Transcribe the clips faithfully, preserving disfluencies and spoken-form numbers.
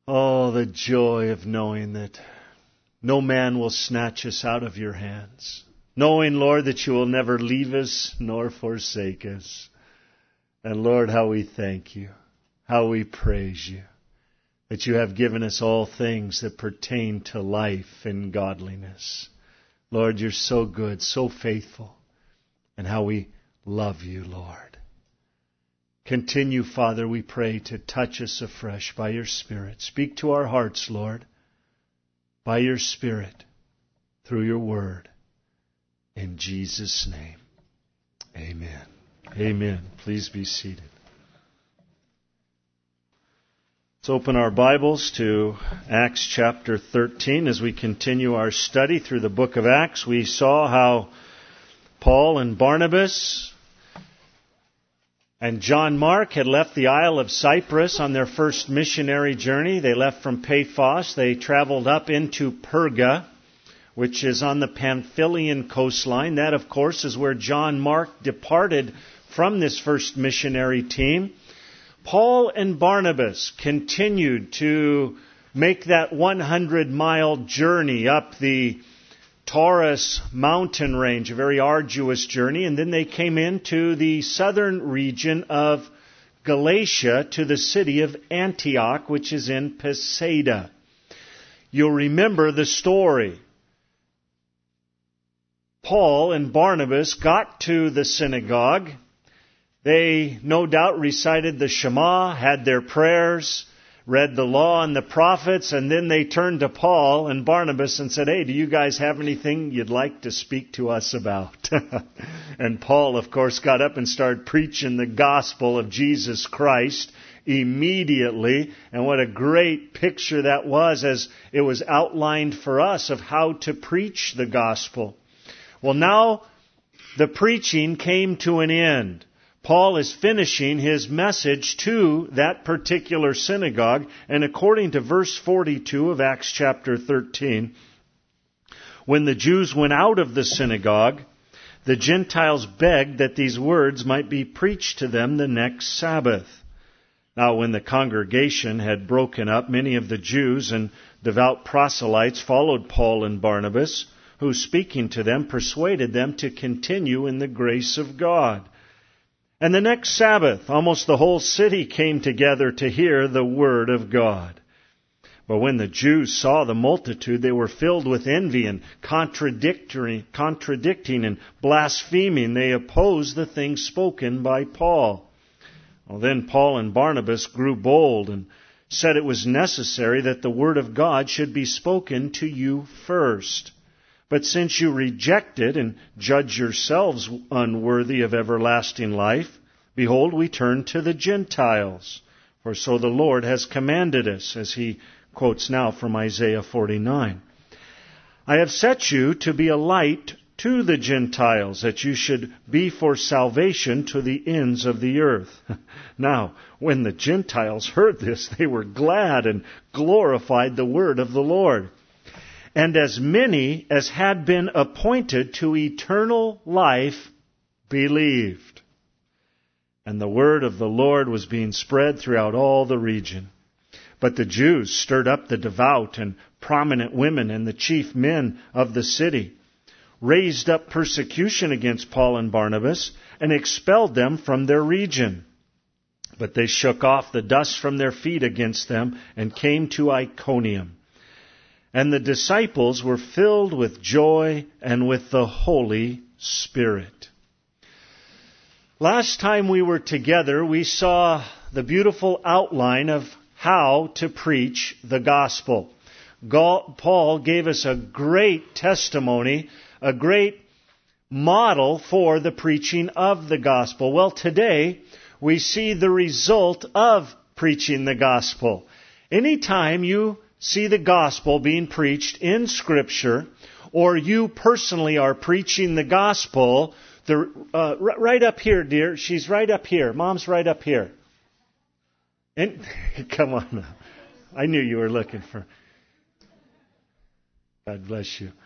Oh, the joy of knowing that no man will snatch us out of your hands. Knowing, Lord, that you will never leave us nor forsake us. And Lord, how we thank you, how we praise you, that you have given us all things that pertain to life and godliness. Lord, you're so good, so faithful, and how we love you, Lord. Continue, Father, we pray, to touch us afresh by your Spirit. Speak to our hearts, Lord, by your Spirit, through your word. In Jesus' name, amen. Amen. Please be seated. Let's open our Bibles to Acts chapter thirteen. As we continue our study through the book of Acts, we saw how Paul and Barnabas and John Mark had left the Isle of Cyprus on their first missionary journey. They left from Paphos. They traveled up into Perga, which is on the Pamphylian coastline. That, of course, is where John Mark departed from this first missionary team. Paul and Barnabas continued to make that hundred mile journey up the Taurus mountain range, a very arduous journey, and then they came into the southern region of Galatia to the city of Antioch, which is in Pisidia. You'll remember the story. Paul and Barnabas got to the synagogue. They no doubt recited the Shema, had their prayers, read the law and the prophets, and then they turned to Paul and Barnabas and said, "Hey, do you guys have anything you'd like to speak to us about?" And Paul, of course, got up and started preaching the gospel of Jesus Christ immediately. And what a great picture that was, as it was outlined for us of how to preach the gospel. Well, now the preaching came to an end. Paul is finishing his message to that particular synagogue, and according to verse forty-two of Acts chapter thirteen, when the Jews went out of the synagogue, the Gentiles begged that these words might be preached to them the next Sabbath. Now, when the congregation had broken up, many of the Jews and devout proselytes followed Paul and Barnabas, who, speaking to them, persuaded them to continue in the grace of God. And the next Sabbath, almost the whole city came together to hear the word of God. But when the Jews saw the multitude, they were filled with envy and contradictory, contradicting and blaspheming. They opposed the things spoken by Paul. Well, then Paul and Barnabas grew bold and said it was necessary that the word of God should be spoken to you first. But since you reject it and judge yourselves unworthy of everlasting life, behold, we turn to the Gentiles. For so the Lord has commanded us, as he quotes now from Isaiah forty-nine. I have set you to be a light to the Gentiles, that you should be for salvation to the ends of the earth. Now, when the Gentiles heard this, they were glad and glorified the word of the Lord. And as many as had been appointed to eternal life believed. And the word of the Lord was being spread throughout all the region. But the Jews stirred up the devout and prominent women and the chief men of the city, raised up persecution against Paul and Barnabas, and expelled them from their region. But they shook off the dust from their feet against them and came to Iconium. And the disciples were filled with joy and with the Holy Spirit. Last time we were together, we saw the beautiful outline of how to preach the gospel. Paul gave us a great testimony, a great model for the preaching of the gospel. Well, today we see the result of preaching the gospel. Anytime you see the gospel being preached in Scripture, or you personally are preaching the gospel, the, uh, right up here, dear, she's right up here. Mom's right up here. And come on now. I knew you were looking for. God bless you.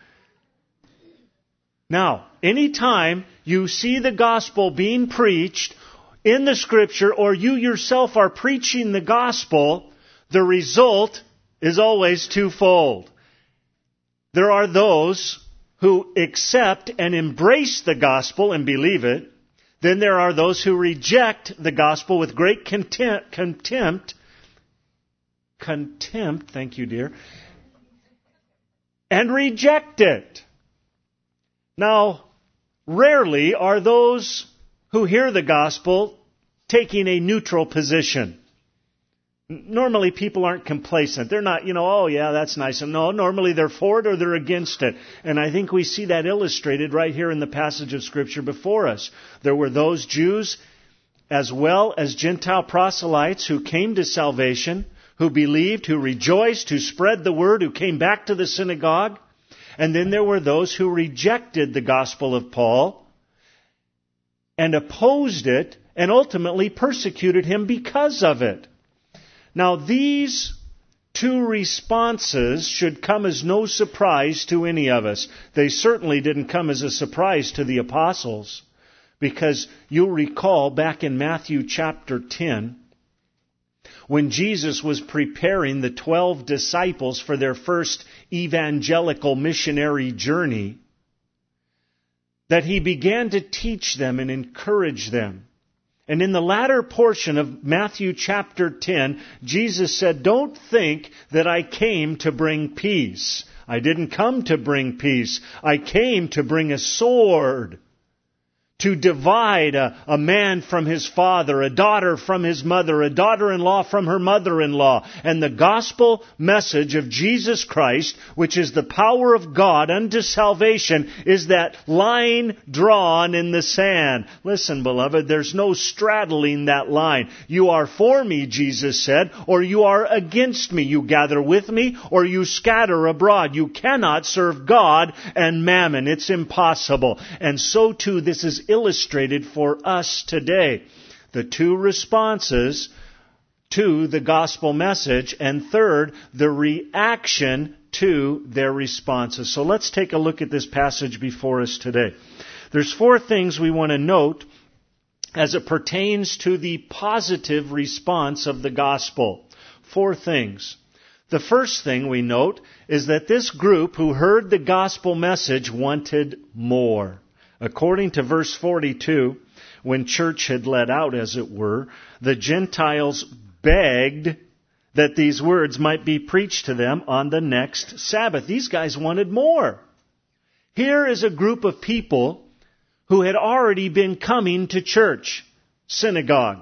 Now, anytime you see the gospel being preached in the Scripture, or you yourself are preaching the gospel, the result is always twofold. There are those who accept and embrace the gospel and believe it. Then there are those who reject the gospel with great contempt, contempt, contempt, thank you, dear, and reject it. Now, rarely are those who hear the gospel taking a neutral position. Normally people aren't complacent. They're not, you know, oh yeah, that's nice. And no, normally they're for it or they're against it. And I think we see that illustrated right here in the passage of Scripture before us. There were those Jews as well as Gentile proselytes who came to salvation, who believed, who rejoiced, who spread the word, who came back to the synagogue. And then there were those who rejected the gospel of Paul and opposed it and ultimately persecuted him because of it. Now, these two responses should come as no surprise to any of us. They certainly didn't come as a surprise to the apostles, because you'll recall back in Matthew chapter ten, when Jesus was preparing the twelve disciples for their first evangelical missionary journey, that he began to teach them and encourage them. And in the latter portion of Matthew chapter ten, Jesus said, "Don't think that I came to bring peace. I didn't come to bring peace. I came to bring a sword. To divide a, a man from his father, a daughter from his mother, a daughter-in-law from her mother-in-law." And the gospel message of Jesus Christ, which is the power of God unto salvation, is that line drawn in the sand. Listen, beloved, there's no straddling that line. You are for me, Jesus said, or you are against me. You gather with me, or you scatter abroad. You cannot serve God and mammon. It's impossible. And so too, this is illustrated for us today. The two responses to the gospel message, and third, the reaction to their responses. So let's take a look at this passage before us today. There's four things we want to note as it pertains to the positive response of the gospel. Four things. The first thing we note is that this group who heard the gospel message wanted more. According to verse forty-two, when church had let out, as it were, the Gentiles begged that these words might be preached to them on the next Sabbath. These guys wanted more. Here is a group of people who had already been coming to church, synagogue.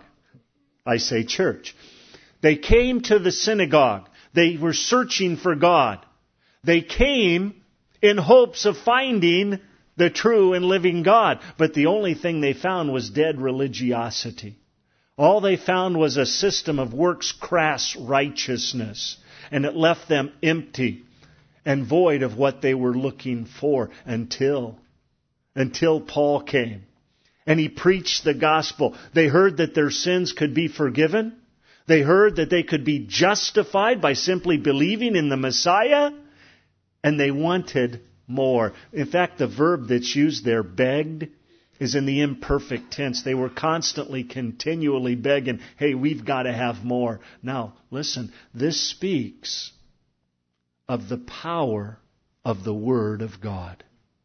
I say church. They came to the synagogue. They were searching for God. They came in hopes of finding the true and living God. But the only thing they found was dead religiosity. All they found was a system of works crass righteousness. And it left them empty and void of what they were looking for until, until Paul came. And he preached the gospel. They heard that their sins could be forgiven. They heard that they could be justified by simply believing in the Messiah. And they wanted more. In fact, the verb that's used there, begged, is in the imperfect tense. They were constantly, continually begging, hey, we've got to have more. Now, listen, this speaks of the power of the Word of God.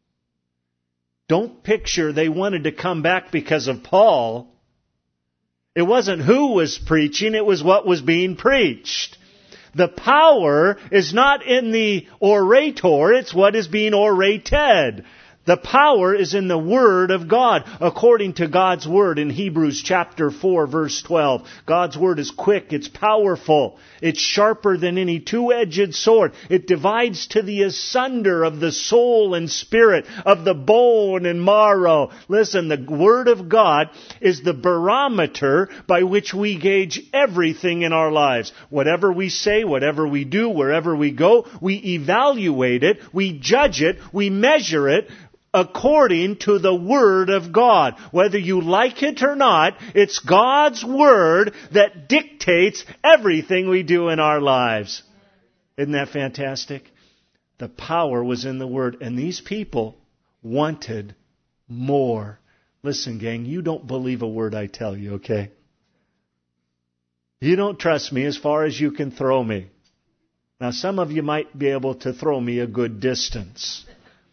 Don't picture they wanted to come back because of Paul. It wasn't who was preaching, it was what was being preached. The power is not in the orator, it's what is being orated. The power is in the Word of God, according to God's Word in Hebrews chapter four, verse twelve. God's Word is quick, it's powerful, it's sharper than any two-edged sword. It divides to the asunder of the soul and spirit, of the bone and marrow. Listen, the Word of God is the barometer by which we gauge everything in our lives. Whatever we say, whatever we do, wherever we go, we evaluate it, we judge it, we measure it, according to the Word of God. Whether you like it or not, it's God's Word that dictates everything we do in our lives. Isn't that fantastic? The power was in the Word, and these people wanted more. Listen, gang, you don't believe a word I tell you, okay? You don't trust me as far as you can throw me. Now, some of you might be able to throw me a good distance,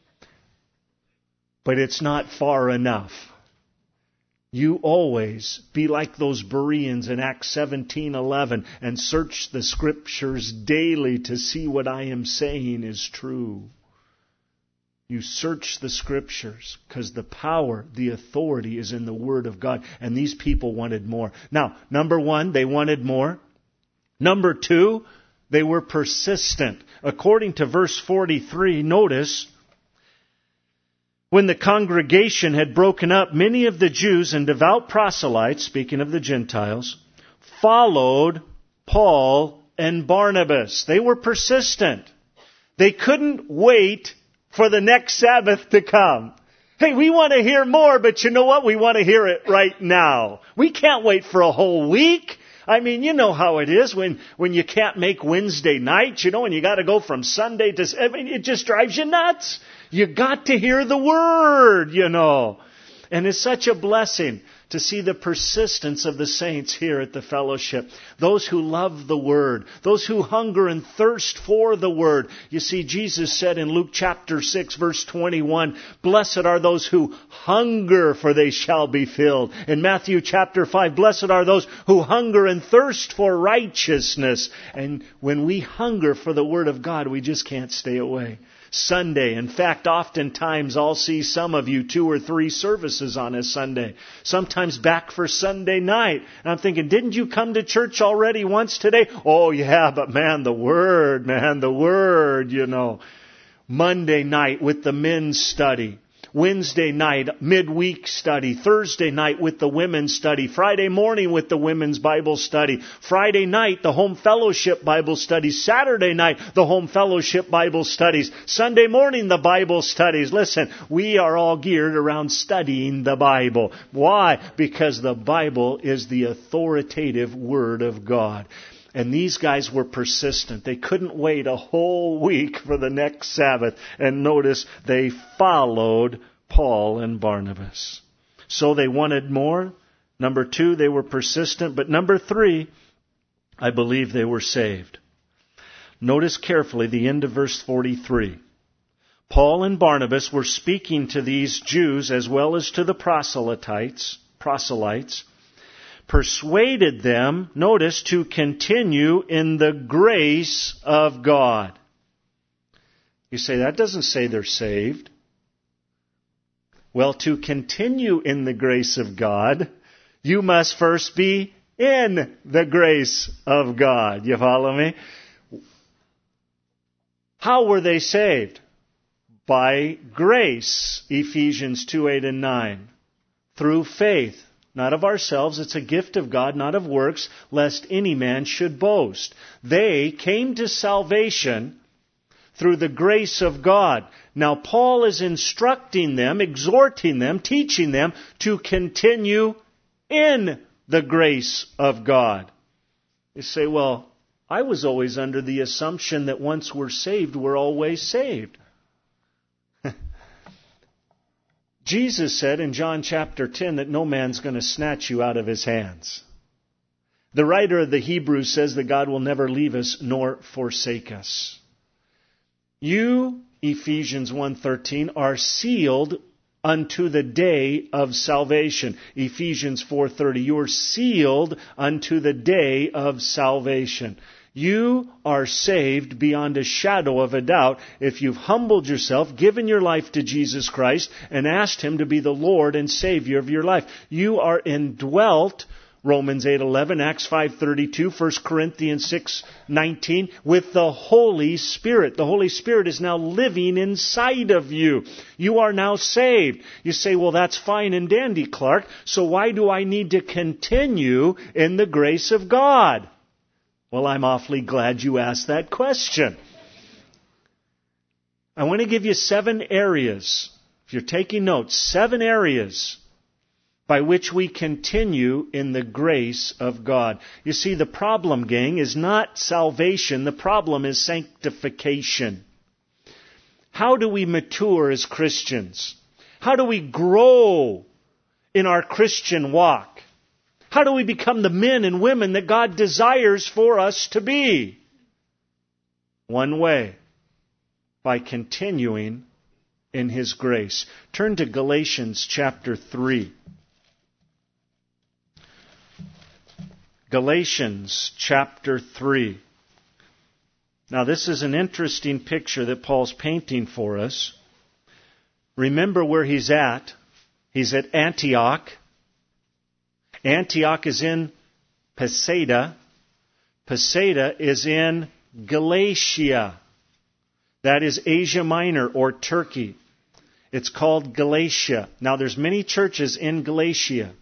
but it's not far enough. You always be like those Bereans in Acts seventeen eleven and search the Scriptures daily to see what I am saying is true. You search the Scriptures because the power, the authority is in the Word of God. And these people wanted more. Now, number one, they wanted more. Number two, they were persistent. According to verse forty-three, notice, when the congregation had broken up, many of the Jews and devout proselytes, speaking of the Gentiles, followed Paul and Barnabas. They were persistent. They couldn't wait for the next Sabbath to come. Hey, we want to hear more, but you know what? We want to hear it right now. We can't wait for a whole week. I mean, you know how it is when, when you can't make Wednesday night, you know, and you got to go from Sunday to... I mean, it just drives you nuts. You got to hear the Word, you know. And it's such a blessing to see the persistence of the saints here at the fellowship. Those who love the Word. Those who hunger and thirst for the Word. You see, Jesus said in Luke chapter six, verse twenty-one, blessed are those who hunger, for they shall be filled. In Matthew chapter five, blessed are those who hunger and thirst for righteousness. And when we hunger for the Word of God, we just can't stay away. Sunday. In fact, oftentimes I'll see some of you two or three services on a Sunday. Sometimes back for Sunday night. And I'm thinking, didn't you come to church already once today? Oh yeah, but man, the Word, man, the Word, you know. Monday night with the men's study. Wednesday night, midweek study. Thursday night with the women's study. Friday morning with the women's Bible study. Friday night, the home fellowship Bible study. Saturday night, the home fellowship Bible studies. Sunday morning, the Bible studies. Listen, we are all geared around studying the Bible. Why? Because the Bible is the authoritative Word of God. And these guys were persistent. They couldn't wait a whole week for the next Sabbath. And notice, they followed Paul and Barnabas. So they wanted more. Number two, they were persistent. But number three, I believe they were saved. Notice carefully the end of verse forty-three. Paul and Barnabas were speaking to these Jews as well as to the proselytes, proselytes, persuaded them, notice, to continue in the grace of God. You say, that doesn't say they're saved. Well, to continue in the grace of God, you must first be in the grace of God. You follow me? How were they saved? By grace, Ephesians two, eight and nine. Through faith. Not of ourselves, it's a gift of God, not of works, lest any man should boast. They came to salvation through the grace of God. Now Paul is instructing them, exhorting them, teaching them to continue in the grace of God. You say, well, I was always under the assumption that once we're saved, we're always saved. Jesus said in John chapter ten that no man's going to snatch you out of His hands. The writer of the Hebrews says that God will never leave us nor forsake us. You, Ephesians one thirteen, are sealed unto the day of salvation. Ephesians four thirty, you are sealed unto the day of salvation. You are saved beyond a shadow of a doubt if you've humbled yourself, given your life to Jesus Christ, and asked Him to be the Lord and Savior of your life. You are indwelt, Romans eight eleven, Acts five thirty-two, First Corinthians six nineteen, with the Holy Spirit. The Holy Spirit is now living inside of you. You are now saved. You say, well, that's fine and dandy, Clark. So why do I need to continue in the grace of God? Well, I'm awfully glad you asked that question. I want to give you seven areas, if you're taking notes, seven areas by which we continue in the grace of God. You see, the problem, gang, is not salvation. The problem is sanctification. How do we mature as Christians? How do we grow in our Christian walk? How do we become the men and women that God desires for us to be? One way. By continuing in His grace. Turn to Galatians chapter three. Galatians chapter three. Now this is an interesting picture that Paul's painting for us. Remember where he's at. He's at Antioch. Antioch is in Pisidia. Pisidia is in Galatia. That is Asia Minor or Turkey. It's called Galatia. Now there's many churches in Galatia.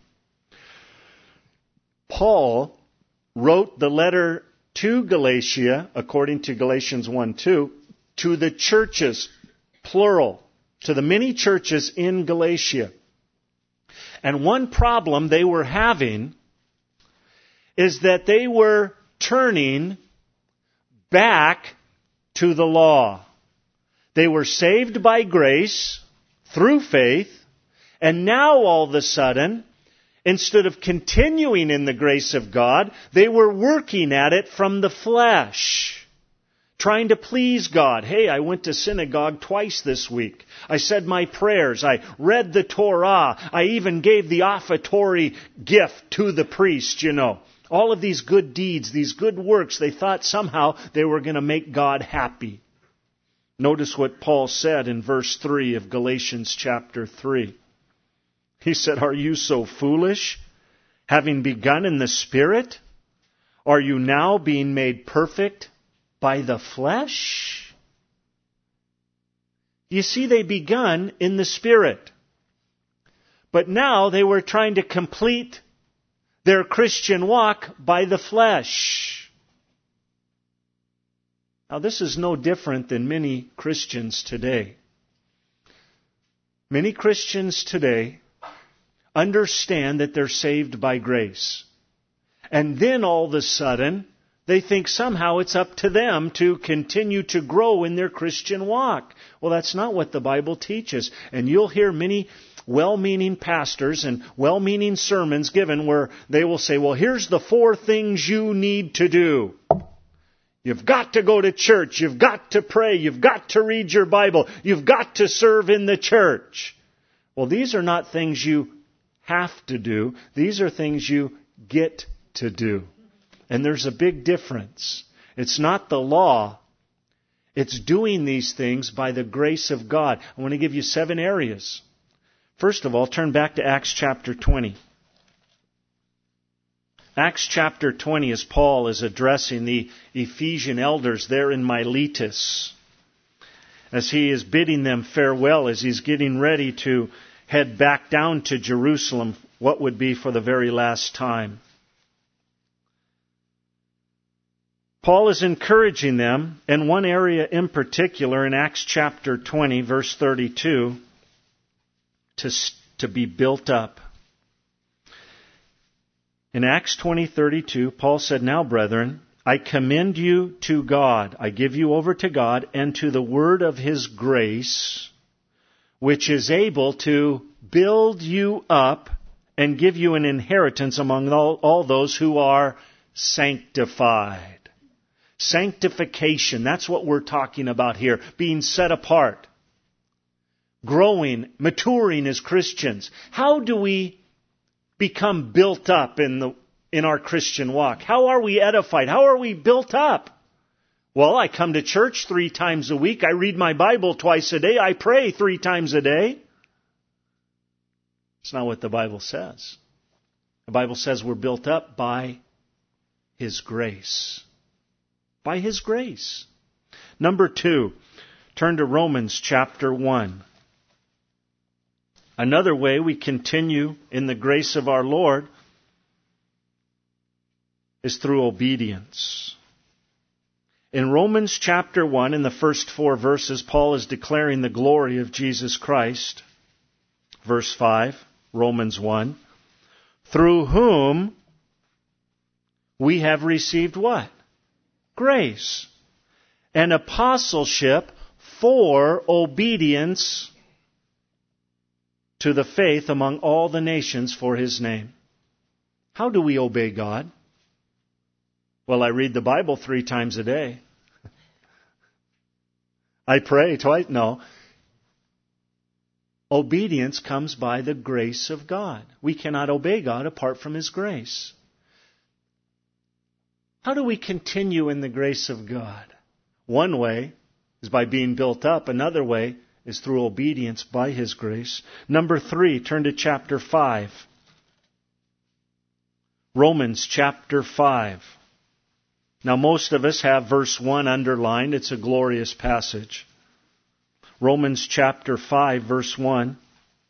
Paul wrote the letter to Galatia, according to Galatians one two, to the churches, plural, to the many churches in Galatia. And one problem they were having is that they were turning back to the law. They were saved by grace through faith, and now all of a sudden, instead of continuing in the grace of God, they were working at it from the flesh, trying to please God. Hey, I went to synagogue twice this week. I said my prayers. I read the Torah. I even gave the offertory gift to the priest, you know. All of these good deeds, these good works, they thought somehow they were going to make God happy. Notice what Paul said in verse three of Galatians chapter three. He said, "Are you so foolish? Having begun in the Spirit, are you now being made perfect by the flesh?" You see, they begun in the Spirit. But now they were trying to complete their Christian walk by the flesh. Now, this is no different than many Christians today. Many Christians today understand that they're saved by grace. And then all of a sudden, they think somehow it's up to them to continue to grow in their Christian walk. Well, that's not what the Bible teaches. And you'll hear many well-meaning pastors and well-meaning sermons given where they will say, well, here's the four things you need to do. You've got to go to church. You've got to pray. You've got to read your Bible. You've got to serve in the church. Well, these are not things you have to do. These are things you get to do. And there's a big difference. It's not the law. It's doing these things by the grace of God. I want to give you seven areas. First of all, turn back to Acts chapter twenty. Acts chapter twenty, as Paul is addressing the Ephesian elders there in Miletus, as he is bidding them farewell, as he's getting ready to head back down to Jerusalem, what would be for the very last time. Paul is encouraging them in one area in particular, in Acts chapter twenty, verse thirty-two, to, to be built up. In Acts twenty thirty-two, Paul said, "Now, brethren, I commend you to God. I give you over to God and to the word of His grace, which is able to build you up and give you an inheritance among all, all those who are sanctified." Sanctification, that's what we're talking about here. Being set apart. Growing, maturing as Christians. How do we become built up in the in our Christian walk? How are we edified? How are we built up? Well, I come to church three times a week. I read my Bible twice a day. I pray three times a day. It's not what the Bible says. The Bible says we're built up by His grace. By His grace. Number two, turn to Romans chapter one. Another way we continue in the grace of our Lord is through obedience. In Romans chapter one, in the first four verses, Paul is declaring the glory of Jesus Christ. Verse five, Romans one, through whom we have received what? Grace. An apostleship for obedience to the faith among all the nations for His name. How do we obey God? Well, I read the Bible three times a day. I pray twice. No. Obedience comes by the grace of God. We cannot obey God apart from His grace. How do we continue in the grace of God? One way is by being built up. Another way is through obedience by His grace. Number three, turn to chapter five. Romans chapter five. Now most of us have verse one underlined. It's a glorious passage. Romans chapter five, verse one.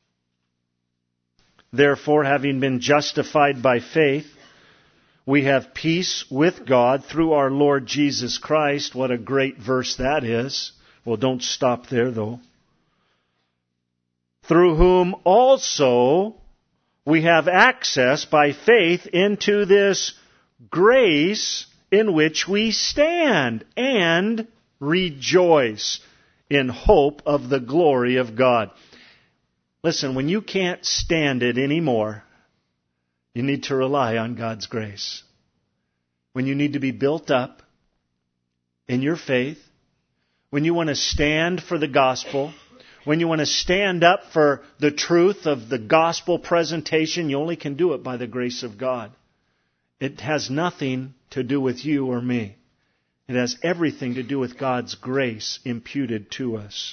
Therefore, having been justified by faith, we have peace with God through our Lord Jesus Christ. What a great verse that is. Well, don't stop there, though. Through whom also we have access by faith into this grace in which we stand and rejoice in hope of the glory of God. Listen, when you can't stand it anymore, you need to rely on God's grace. When you need to be built up in your faith, when you want to stand for the gospel, when you want to stand up for the truth of the gospel presentation, you only can do it by the grace of God. It has nothing to do with you or me. It has everything to do with God's grace imputed to us.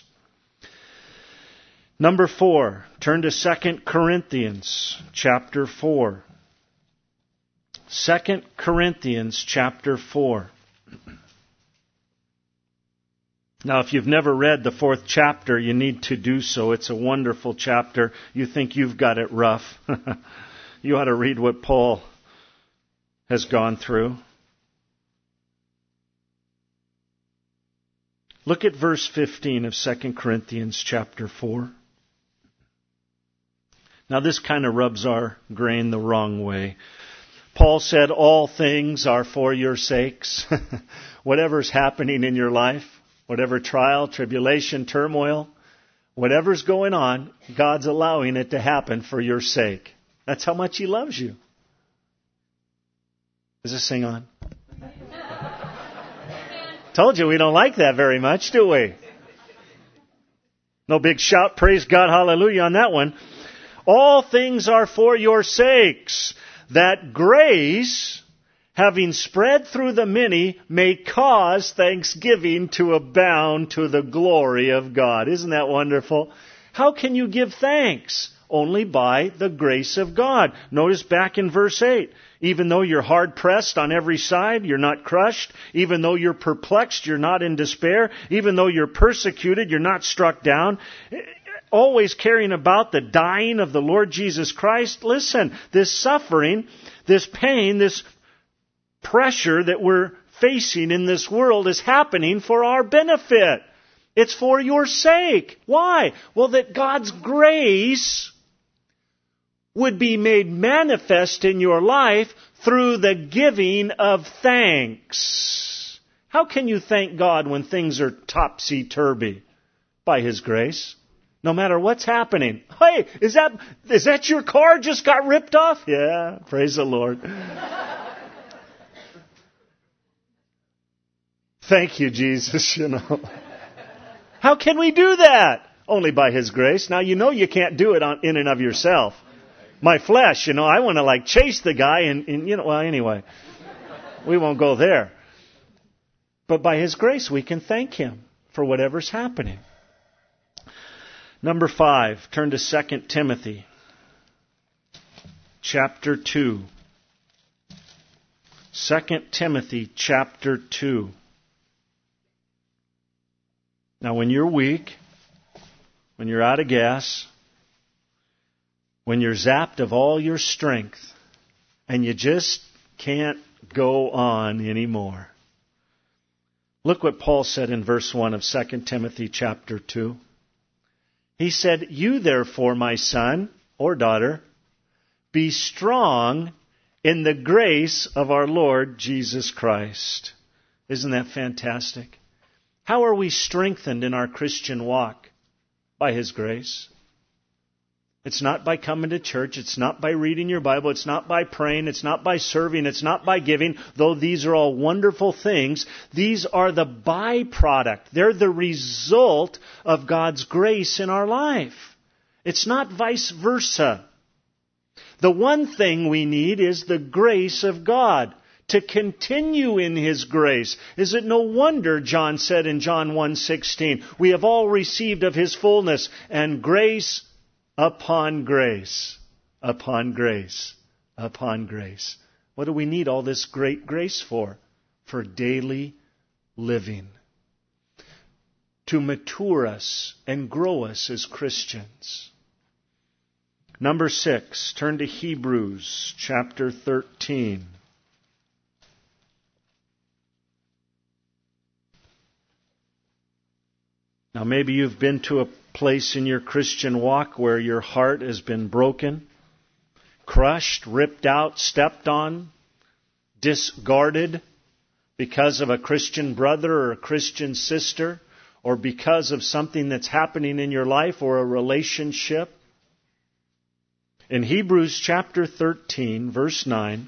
Number four, turn to Second Corinthians chapter four. Second Corinthians chapter four. Now, if you've never read the fourth chapter, you need to do so. It's a wonderful chapter. You think you've got it rough. You ought to read what Paul has gone through. Look at verse fifteen of Second Corinthians chapter four. Now this kind of rubs our grain the wrong way. Paul said, all things are for your sakes. Whatever's happening in your life, whatever trial, tribulation, turmoil, whatever's going on, God's allowing it to happen for your sake. That's how much He loves you. Is this thing on? Told you we don't like that very much, do we? No big shout, praise God, hallelujah on that one. All things are for your sakes, that grace, having spread through the many, may cause thanksgiving to abound to the glory of God. Isn't that wonderful? How can you give thanks? Only by the grace of God. Notice back in verse eight. Even though you're hard-pressed on every side, you're not crushed. Even though you're perplexed, you're not in despair. Even though you're persecuted, you're not struck down. Always carrying about the dying of the Lord Jesus Christ. Listen, this suffering, this pain, this pressure that we're facing in this world is happening for our benefit. It's for your sake. Why? Well, that God's grace would be made manifest in your life through the giving of thanks. How can you thank God when things are topsy-turvy? By His grace. No matter what's happening. Hey, is that is that your car just got ripped off? Yeah, praise the Lord. Thank you, Jesus, you know. How can we do that? Only by His grace. Now, you know you can't do it on, in and of yourself. My flesh, you know, I want to like chase the guy and, and, you know, well, anyway, we won't go there. But by His grace, we can thank Him for whatever's happening. Number five, turn to Second Timothy, chapter two. Second Timothy, chapter two. Now, when you're weak, when you're out of gas, when you're zapped of all your strength, and you just can't go on anymore. Look what Paul said in verse one of Second Timothy chapter two. He said, you therefore, my son or daughter, be strong in the grace of our Lord Jesus Christ. Isn't that fantastic? How are we strengthened in our Christian walk? By His grace. It's not by coming to church. It's not by reading your Bible. It's not by praying. It's not by serving. It's not by giving, though these are all wonderful things. These are the byproduct. They're the result of God's grace in our life. It's not vice versa. The one thing we need is the grace of God to continue in His grace. Is it no wonder, John said in John one sixteen, we have all received of His fullness and grace upon grace, upon grace, upon grace. What do we need all this great grace for? For daily living. To mature us and grow us as Christians. Number six, turn to Hebrews chapter thirteen. Now maybe you've been to a place in your Christian walk where your heart has been broken, crushed, ripped out, stepped on, discarded because of a Christian brother or a Christian sister, or because of something that's happening in your life or a relationship. In Hebrews chapter thirteen, verse nine,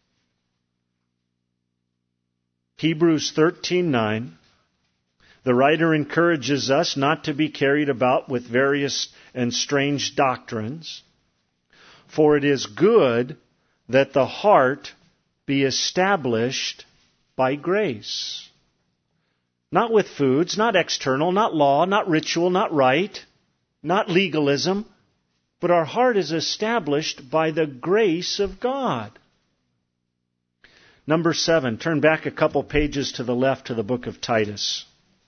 Hebrews thirteen nine, the writer encourages us not to be carried about with various and strange doctrines, for it is good that the heart be established by grace. Not with foods, not external, not law, not ritual, not rite, not legalism, but our heart is established by the grace of God. Number seven, turn back a couple pages to the left to the book of Titus.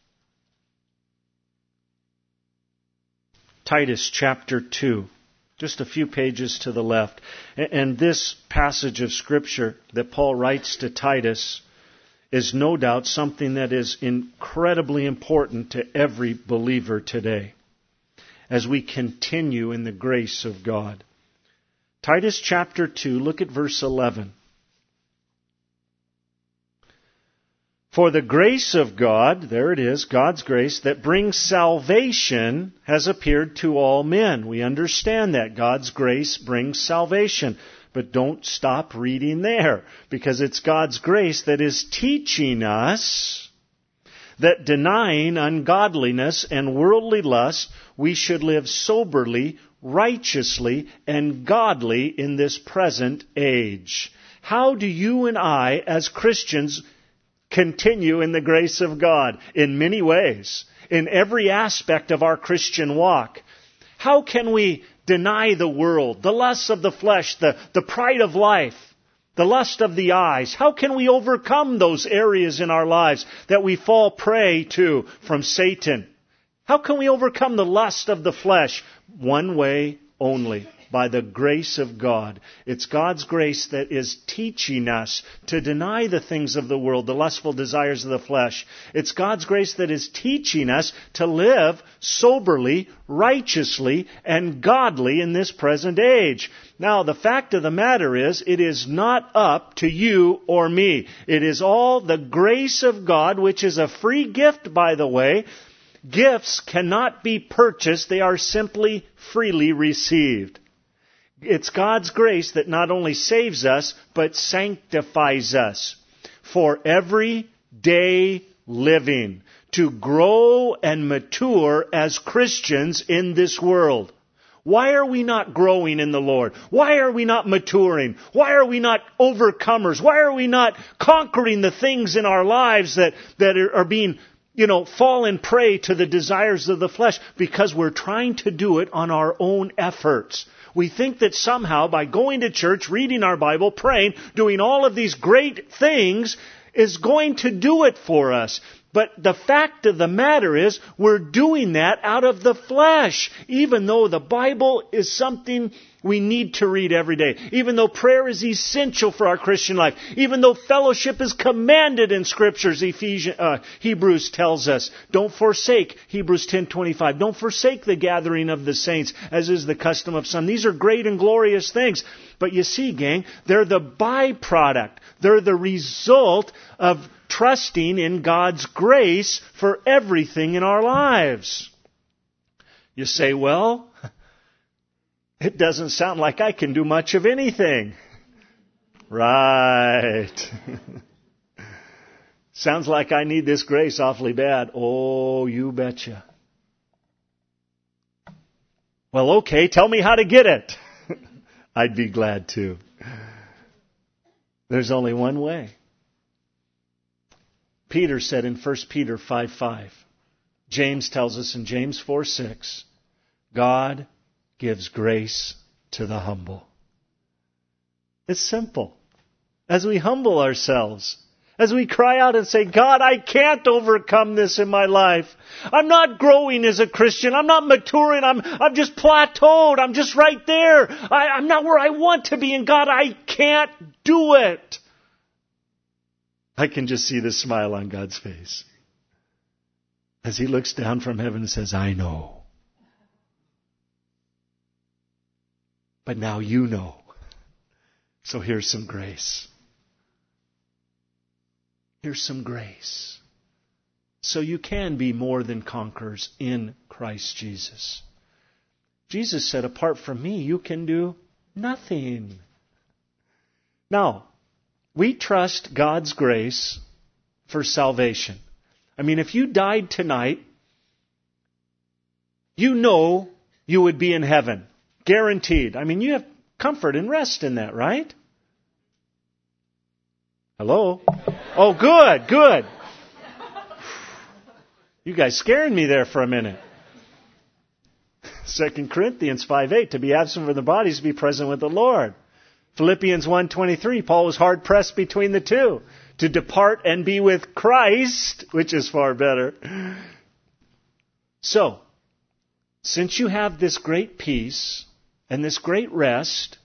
Titus chapter two, just a few pages to the left. And this passage of Scripture that Paul writes to Titus is no doubt something that is incredibly important to every believer today as we continue in the grace of God. Titus chapter two, look at verse eleven. For the grace of God, there it is, God's grace, that brings salvation has appeared to all men. We understand that. God's grace brings salvation. But don't stop reading there, because it's God's grace that is teaching us that denying ungodliness and worldly lust, we should live soberly, righteously, and godly in this present age. How do you and I, as Christians, continue in the grace of God? In many ways. In every aspect of our Christian walk. How can we deny the world, the lusts of the flesh, the, the pride of life, the lust of the eyes? How can we overcome those areas in our lives that we fall prey to from Satan? How can we overcome the lust of the flesh? One way only. By the grace of God. It's God's grace that is teaching us to deny the things of the world, the lustful desires of the flesh. It's God's grace that is teaching us to live soberly, righteously, and godly in this present age. Now, the fact of the matter is, it is not up to you or me. It is all the grace of God, which is a free gift, by the way. Gifts cannot be purchased. They are simply freely received. It's God's grace that not only saves us, but sanctifies us for everyday living, to grow and mature as Christians in this world. Why are we not growing in the Lord? Why are we not maturing? Why are we not overcomers? Why are we not conquering the things in our lives that, that are being, you know, fallen prey to the desires of the flesh? Because we're trying to do it on our own efforts. We think that somehow by going to church, reading our Bible, praying, doing all of these great things is going to do it for us. But the fact of the matter is, we're doing that out of the flesh, even though the Bible is something we need to read every day, even though prayer is essential for our Christian life, even though fellowship is commanded in Scriptures. Ephesians, uh, Hebrews tells us, don't forsake, Hebrews ten twenty-five, don't forsake the gathering of the saints, as is the custom of some. These are great and glorious things. But you see, gang, they're the byproduct. They're the result of trusting in God's grace for everything in our lives. You say, well, It doesn't sound like I can do much of anything. Right. Sounds like I need this grace awfully bad. Oh, you betcha. Well, okay, tell me how to get it. I'd be glad to. There's only one way. Peter said in First Peter five five. James tells us in James four six, God gives grace to the humble. It's simple. As we humble ourselves, as we cry out and say, God, I can't overcome this in my life. I'm not growing as a Christian. I'm not maturing. I'm, I'm just plateaued. I'm just right there. I, I'm not where I want to be. And God, I can't do it. I can just see the smile on God's face as He looks down from heaven and says, I know. But now you know. So here's some grace. Here's some grace. So you can be more than conquerors in Christ Jesus. Jesus said, apart from me, you can do nothing. Now, we trust God's grace for salvation. I mean, if you died tonight, you know you would be in heaven. Guaranteed. I mean, you have comfort and rest in that, right? Hello? Oh, good, good. You guys scaring me there for a minute. Second Corinthians five eight, to be absent from the body is to be present with the Lord. Philippians one twenty-three, Paul was hard pressed between the two. To depart and be with Christ, which is far better. So, since you have this great peace and this great rest,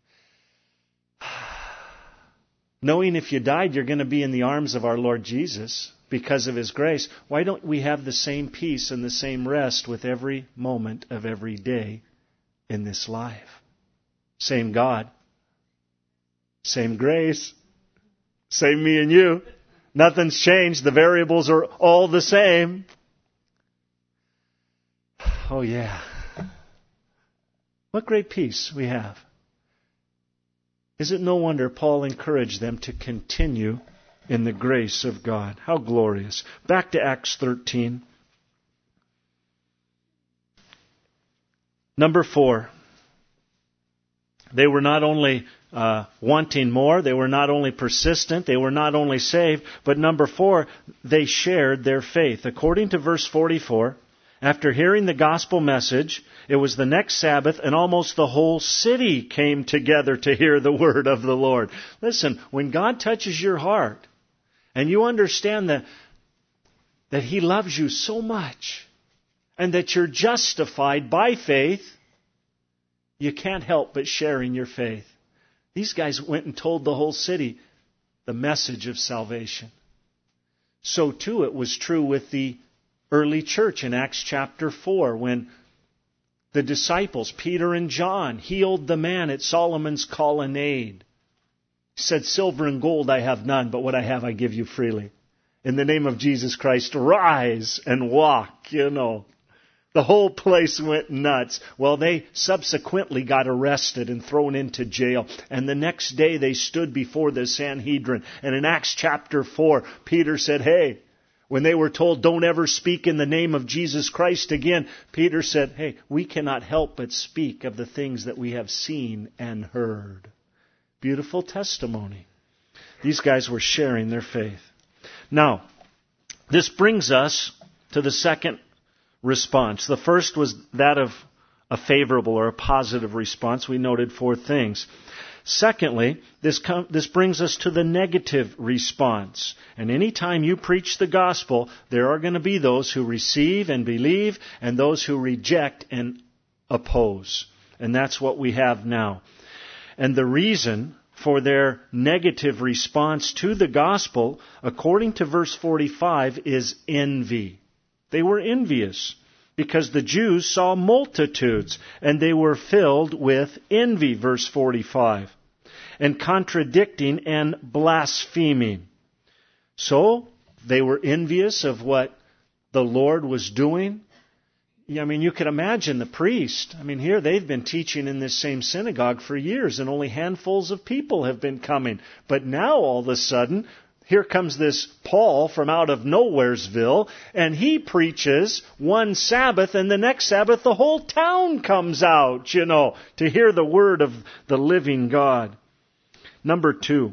knowing if you died you're going to be in the arms of our Lord Jesus because of His grace, why don't we have the same peace and the same rest with every moment of every day in this life? Same God. Same grace. Same me and you. Nothing's changed. The variables are all the same. Oh yeah. What great peace we have. Is it no wonder Paul encouraged them to continue in the grace of God? How glorious. Back to Acts thirteen. Number four. They were not only uh, wanting more, they were not only persistent, they were not only saved, but number four, they shared their faith. According to verse forty-four, after hearing the gospel message, it was the next Sabbath, and almost the whole city came together to hear the word of the Lord. Listen, when God touches your heart, and you understand that, that He loves you so much, and that you're justified by faith, you can't help but sharing your faith. These guys went and told the whole city the message of salvation. So too it was true with the early church in Acts chapter four, when the disciples, Peter and John, healed the man at Solomon's colonnade. He said, silver and gold I have none, but what I have I give you freely. In the name of Jesus Christ, rise and walk, you know. The whole place went nuts. Well, they subsequently got arrested and thrown into jail. And the next day they stood before the Sanhedrin. And in Acts chapter four, Peter said, hey, when they were told, don't ever speak in the name of Jesus Christ again, Peter said, hey, we cannot help but speak of the things that we have seen and heard. Beautiful testimony. These guys were sharing their faith. Now, this brings us to the second response. The first was that of a favorable or a positive response. We noted four things. Secondly, this com- this brings us to the negative response. And any time you preach the gospel, there are going to be those who receive and believe and those who reject and oppose. And that's what we have now. And the reason for their negative response to the gospel, according to verse forty-five, is envy. They were envious because the Jews saw multitudes and they were filled with envy, verse forty-five, and contradicting and blaspheming. So they were envious of what the Lord was doing. I mean, you could imagine the priest. I mean, here they've been teaching in this same synagogue for years, and only handfuls of people have been coming. But now, all of a sudden, here comes this Paul from out of Nowheresville, and he preaches one Sabbath, and the next Sabbath the whole town comes out, you know, to hear the word of the living God. Number two,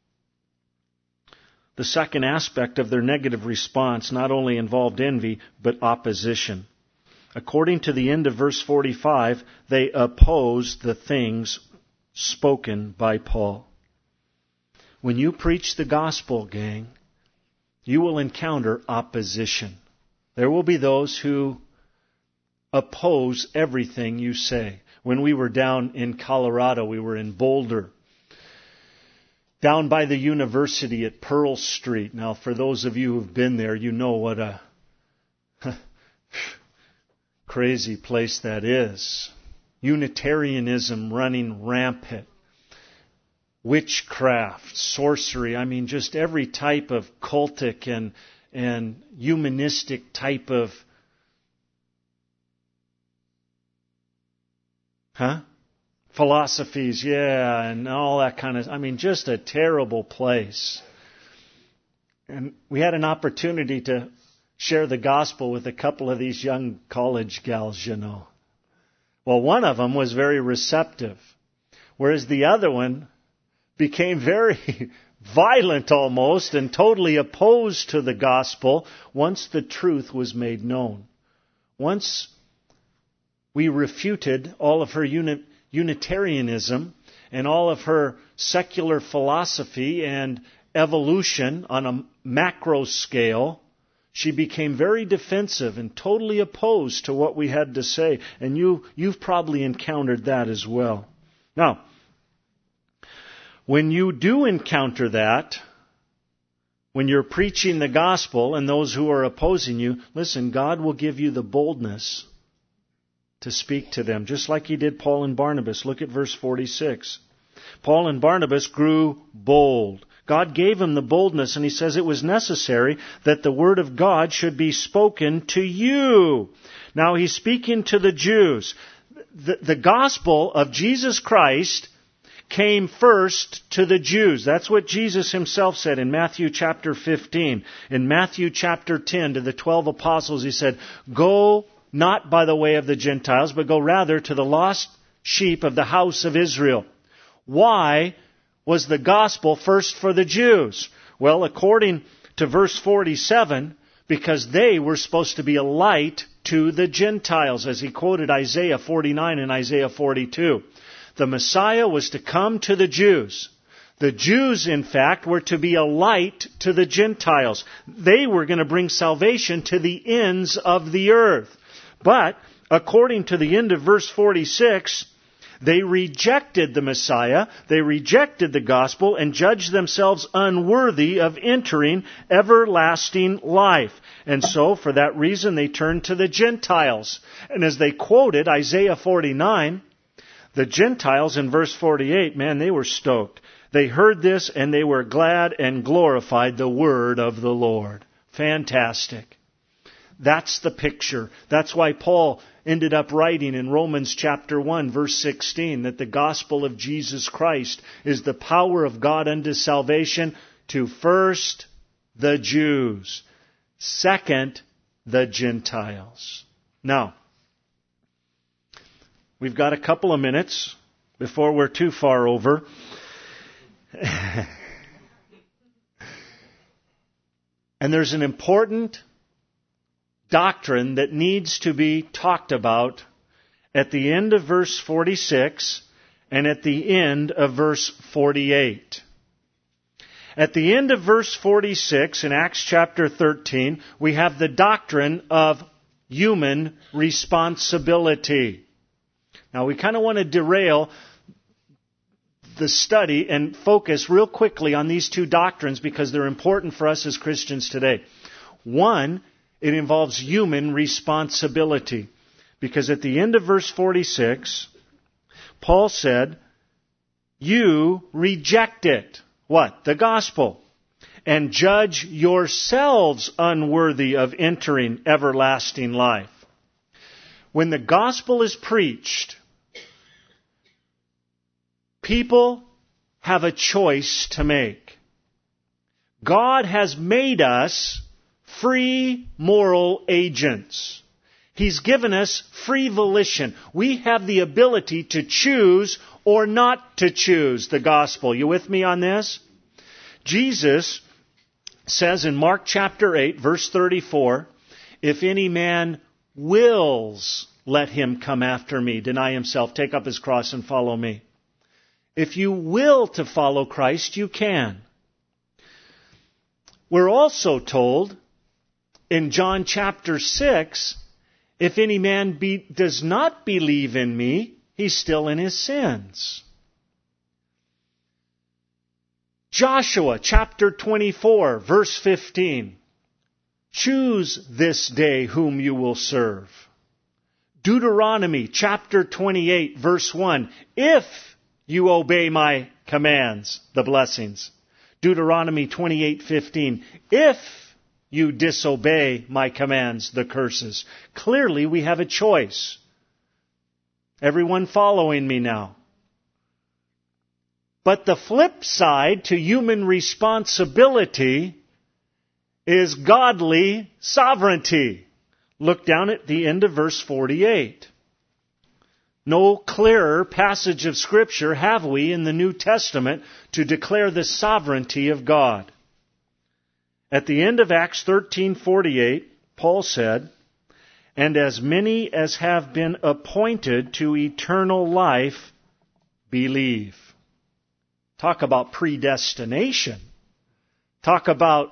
the second aspect of their negative response not only involved envy, but opposition. According to the end of verse forty-five, they oppose the things spoken by Paul. When you preach the gospel, gang, you will encounter opposition. There will be those who oppose everything you say. When we were down in Colorado, we were in Boulder, down by the university at Pearl Street. Now, for those of you who've been there, you know what a crazy place that is. Unitarianism running rampant. Witchcraft, sorcery, I mean just every type of cultic and and humanistic type of huh? philosophies, yeah, and all that kind of, I mean just a terrible place. And we had an opportunity to share the gospel with a couple of these young college gals, you know. Well, one of them was very receptive, whereas the other one became very violent almost and totally opposed to the gospel once the truth was made known. Once we refuted all of her uni- Unitarianism and all of her secular philosophy and evolution on a macro scale, she became very defensive and totally opposed to what we had to say. And you, you've probably encountered that as well. Now, when you do encounter that, when you're preaching the gospel and those who are opposing you, listen, God will give you the boldness to speak to them, just like He did Paul and Barnabas. Look at verse forty-six. Paul and Barnabas grew bold. God gave them the boldness, and He says it was necessary that the word of God should be spoken to you. Now He's speaking to the Jews. The, the gospel of Jesus Christ came first to the Jews. That's what Jesus Himself said in Matthew chapter fifteen. In Matthew chapter ten, to the twelve apostles, He said, "Go not by the way of the Gentiles, but go rather to the lost sheep of the house of Israel." Why was the gospel first for the Jews? Well, according to verse forty-seven, because they were supposed to be a light to the Gentiles, as he quoted Isaiah forty-nine and Isaiah forty-two. The Messiah was to come to the Jews. The Jews, in fact, were to be a light to the Gentiles. They were going to bring salvation to the ends of the earth. But, according to the end of verse forty-six, they rejected the Messiah, they rejected the gospel, and judged themselves unworthy of entering everlasting life. And so, for that reason, they turned to the Gentiles. And as they quoted Isaiah forty-nine, the Gentiles in verse forty-eight, man, they were stoked. They heard this and they were glad and glorified the word of the Lord. Fantastic. That's the picture. That's why Paul ended up writing in Romans chapter one, verse sixteen, that the gospel of Jesus Christ is the power of God unto salvation to first the Jews, second the Gentiles. Now, we've got a couple of minutes before we're too far over. And there's an important doctrine that needs to be talked about at the end of verse forty-six and at the end of verse forty-eight. At the end of verse forty-six in Acts chapter thirteen, we have the doctrine of human responsibility. Now, we kind of want to derail the study and focus real quickly on these two doctrines because they're important for us as Christians today. One, it involves human responsibility. Because at the end of verse forty-six, Paul said, you reject it. What? The gospel. And judge yourselves unworthy of entering everlasting life. when the gospel is preached, people have a choice to make. God has made us free moral agents. He's given us free volition. We have the ability to choose or not to choose the gospel. You with me on this? Jesus says in Mark chapter eight, verse thirty-four, if any man wills, let him come after me, deny himself, take up his cross and follow me. If you will to follow Christ, you can. We're also told in John chapter six, if any man be, does not believe in me, he's still in his sins. Joshua chapter twenty-four, verse fifteen. Choose this day whom you will serve. Deuteronomy chapter twenty-eight, verse one. If you obey my commands, the blessings. Deuteronomy twenty-eight fifteen. If you disobey my commands, the curses. Clearly we have a choice. Everyone following me now? But the flip side to human responsibility is godly sovereignty. Look down at the end of verse forty-eight. No clearer passage of Scripture have we in the New Testament to declare the sovereignty of God. At the end of Acts thirteen forty-eight, Paul said, and as many as have been appointed to eternal life believe. Talk about predestination. Talk about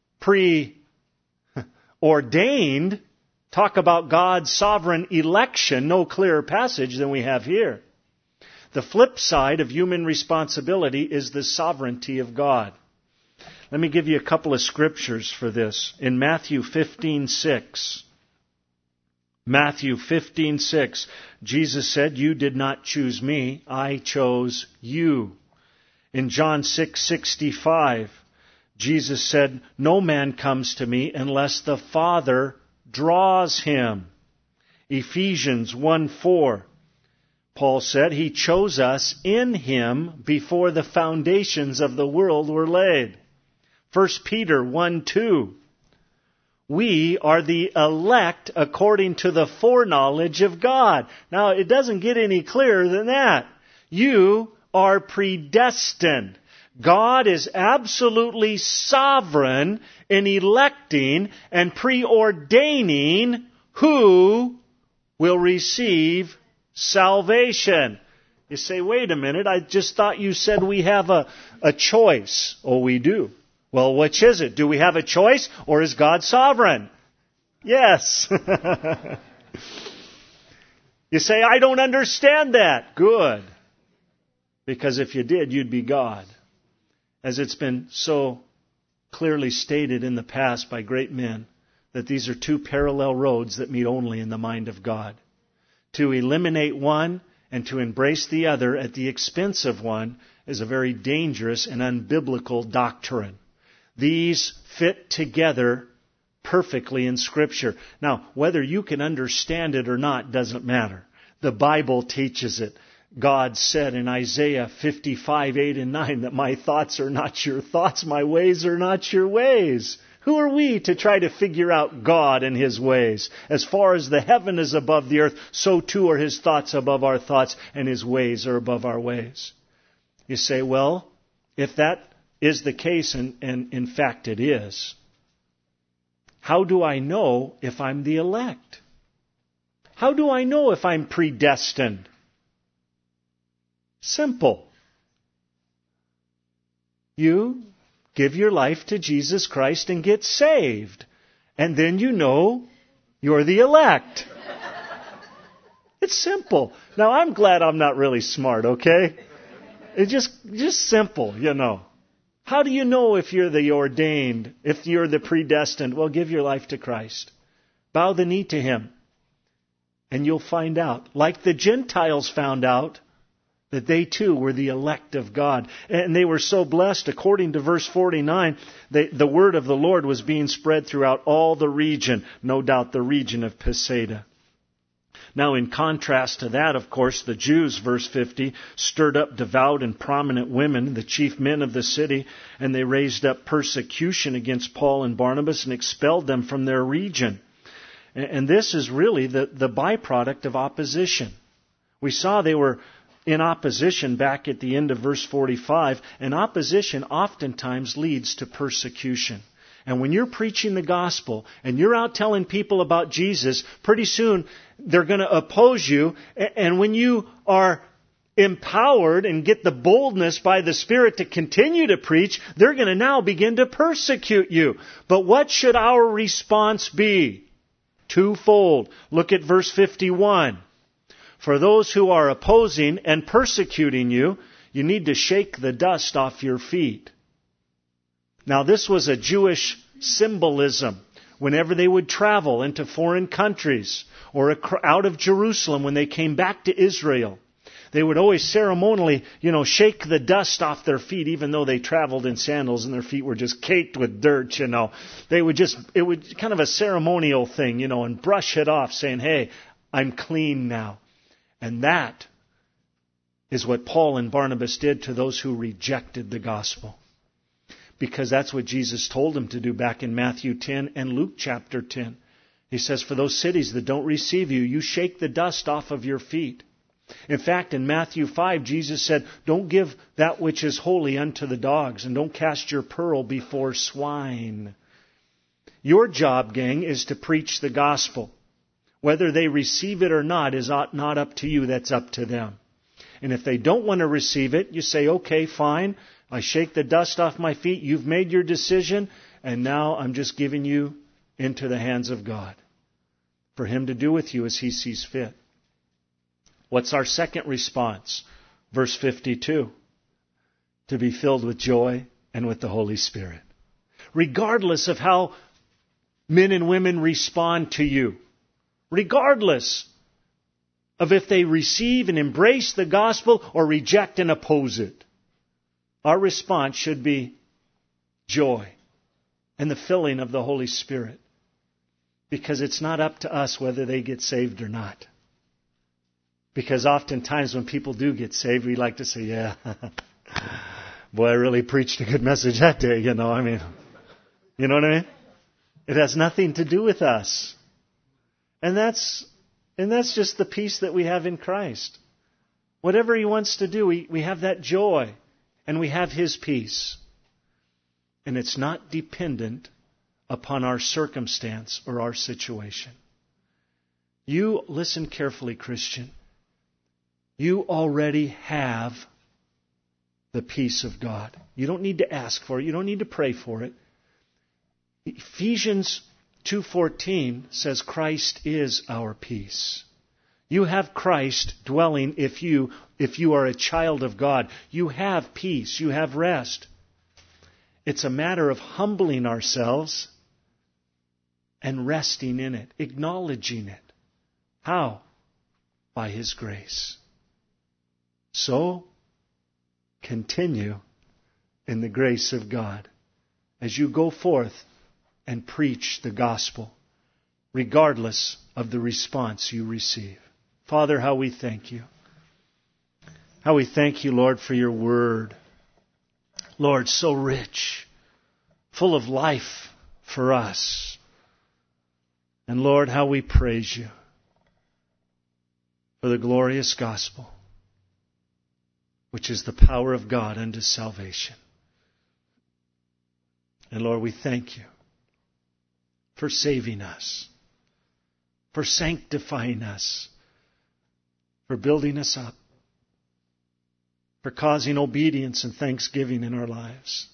preordained. Talk about God's sovereign election. No clearer passage than we have here. The flip side of human responsibility is the sovereignty of God. Let me give you a couple of scriptures for this. In Matthew fifteen six. Matthew fifteen six. Jesus said, you did not choose me, I chose you. In John six sixty-five, Jesus said, no man comes to me unless the Father draws him. Ephesians one four, Paul said, he chose us in him before the foundations of the world were laid. First Peter one two, we are the elect according to the foreknowledge of God. Now, it doesn't get any clearer than that. You are predestined. God is absolutely sovereign in electing and preordaining who will receive salvation. You say, wait a minute, I just thought you said we have a, a choice. Oh, we do. Well, which is it? Do we have a choice or is God sovereign? Yes. You say, I don't understand that. Good. Because if you did, you'd be God. As it's been so clearly stated in the past by great men, that these are two parallel roads that meet only in the mind of God. To eliminate one and to embrace the other at the expense of one is a very dangerous and unbiblical doctrine. These fit together perfectly in Scripture. Now, whether you can understand it or not doesn't matter. The Bible teaches it. God said in Isaiah fifty-five, eight and nine that my thoughts are not your thoughts, my ways are not your ways. Who are we to try to figure out God and His ways? As far as the heaven is above the earth, so too are His thoughts above our thoughts, and His ways are above our ways. You say, well, if that is the case, and, and in fact it is, how do I know if I'm the elect? How do I know if I'm predestined? Simple. You give your life to Jesus Christ and get saved. And then you know you're the elect. It's simple. Now, I'm glad I'm not really smart, okay? It's just, just simple, you know. How do you know if you're the ordained, if you're the predestined? Well, give your life to Christ. Bow the knee to Him. And you'll find out. Like the Gentiles found out, that they too were the elect of God. And they were so blessed, according to verse forty-nine, they, the word of the Lord was being spread throughout all the region, no doubt the region of Bethsaida. Now, in contrast to that, of course, the Jews, verse fifty, stirred up devout and prominent women, the chief men of the city, and they raised up persecution against Paul and Barnabas and expelled them from their region. And this is really the, the byproduct of opposition. We saw they were in opposition back at the end of verse forty-five, and opposition oftentimes leads to persecution. And when you're preaching the gospel and you're out telling people about Jesus, pretty soon they're going to oppose you. And when you are empowered and get the boldness by the Spirit to continue to preach, they're going to now begin to persecute you. But what should our response be? Twofold. Look at verse fifty-one. For those who are opposing and persecuting you, you need to shake the dust off your feet. Now, this was a Jewish symbolism. Whenever they would travel into foreign countries or out of Jerusalem when they came back to Israel, they would always ceremonially, you know, shake the dust off their feet, even though they traveled in sandals and their feet were just caked with dirt, you know. They would just, it would kind of a ceremonial thing, you know, and brush it off saying, hey, I'm clean now. And that is what Paul and Barnabas did to those who rejected the gospel. Because that's what Jesus told them to do back in Matthew ten and Luke chapter ten. He says, for those cities that don't receive you, you shake the dust off of your feet. In fact, in Matthew five, Jesus said, don't give that which is holy unto the dogs, and don't cast your pearl before swine. Your job, gang, is to preach the gospel. Whether they receive it or not is not up to you, that's up to them. And if they don't want to receive it, you say, okay, fine. I shake the dust off my feet. You've made your decision. And now I'm just giving you into the hands of God for Him to do with you as He sees fit. What's our second response? Verse fifty-two. To be filled with joy and with the Holy Spirit. Regardless of how men and women respond to you. Regardless of if they receive and embrace the gospel or reject and oppose it. Our response should be joy and the filling of the Holy Spirit. Because it's not up to us whether they get saved or not. Because oftentimes when people do get saved, we like to say, yeah, boy, I really preached a good message that day, you know, I mean, you know what I mean? It has nothing to do with us. And that's and that's just the peace that we have in Christ. Whatever He wants to do, we, we have that joy. And we have His peace. And it's not dependent upon our circumstance or our situation. You, listen carefully, Christian. You already have the peace of God. You don't need to ask for it. You don't need to pray for it. Ephesians two fourteen says Christ is our peace. You have Christ dwelling if you if you are a child of God. You have peace. You have rest. It's a matter of humbling ourselves and resting in it, acknowledging it. How? By His grace. So, continue in the grace of God as you go forth and preach the gospel, regardless of the response you receive. Father, how we thank You. How we thank You, Lord, for Your word. Lord, so rich, full of life for us. And Lord, how we praise You for the glorious gospel, which is the power of God unto salvation. And Lord, we thank You for saving us, for sanctifying us, for building us up, for causing obedience and thanksgiving in our lives,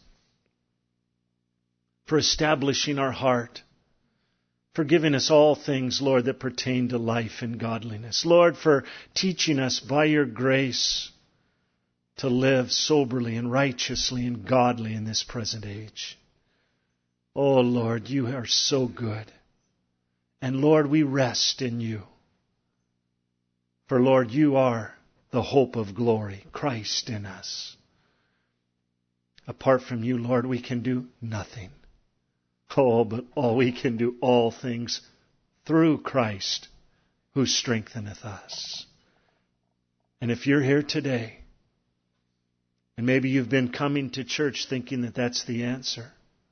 for establishing our heart, for giving us all things, Lord, that pertain to life and godliness. Lord, for teaching us by Your grace to live soberly and righteously and godly in this present age. Oh, Lord, You are so good. And Lord, we rest in You. For Lord, You are the hope of glory, Christ in us. Apart from You, Lord, we can do nothing. Oh, but all we can do all things through Christ who strengtheneth us. And if you're here today, and maybe you've been coming to church thinking that that's the answer.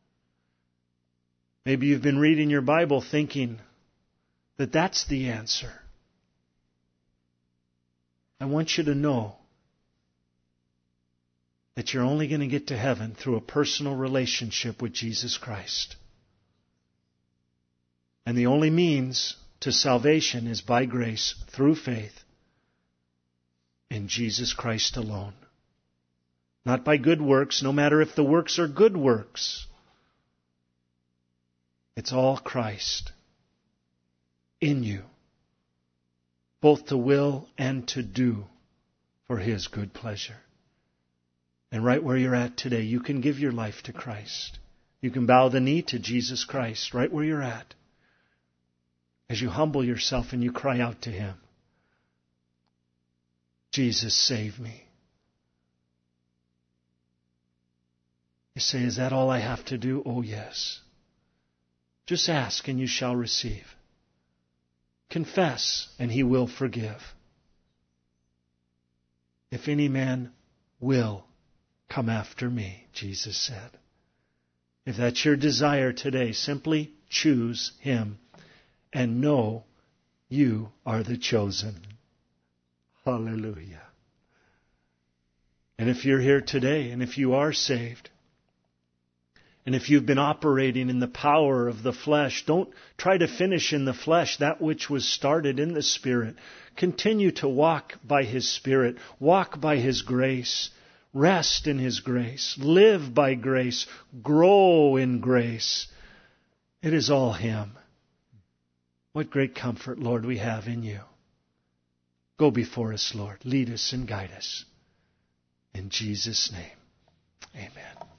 Maybe you've been reading your Bible thinking that that's the answer. I want you to know that you're only going to get to heaven through a personal relationship with Jesus Christ. And the only means to salvation is by grace, through faith, in Jesus Christ alone. Not by good works, no matter if the works are good works. It's all Christ in you, both to will and to do for His good pleasure. And right where you're at today, you can give your life to Christ. You can bow the knee to Jesus Christ right where you're at. As you humble yourself and you cry out to Him, Jesus, save me. You say, is that all I have to do? Oh, yes. Just ask and you shall receive. Confess and He will forgive. If any man will come after me, Jesus said. If that's your desire today, simply choose Him and know you are the chosen. Hallelujah. And if you're here today, and if you are saved, and if you've been operating in the power of the flesh, don't try to finish in the flesh that which was started in the Spirit. Continue to walk by His Spirit. Walk by His grace. Rest in His grace. Live by grace. Grow in grace. It is all Him. What great comfort, Lord, we have in You. Go before us, Lord. Lead us and guide us. In Jesus' name, amen.